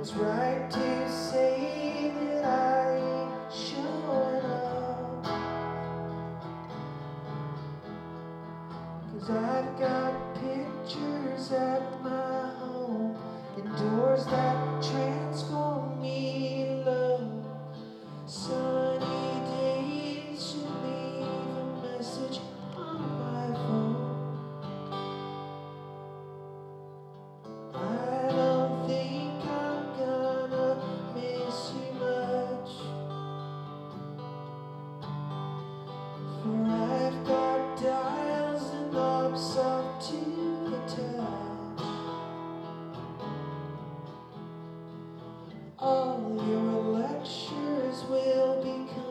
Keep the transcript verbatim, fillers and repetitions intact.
right to say that I ain't showing up, 'cause I've got pictures at my home and doors that transform me in love. Sunny days should leave a message on my phone. I don't think I'm gonna miss you much, for I've got dials and knobs soft to the touch. All your lectures will become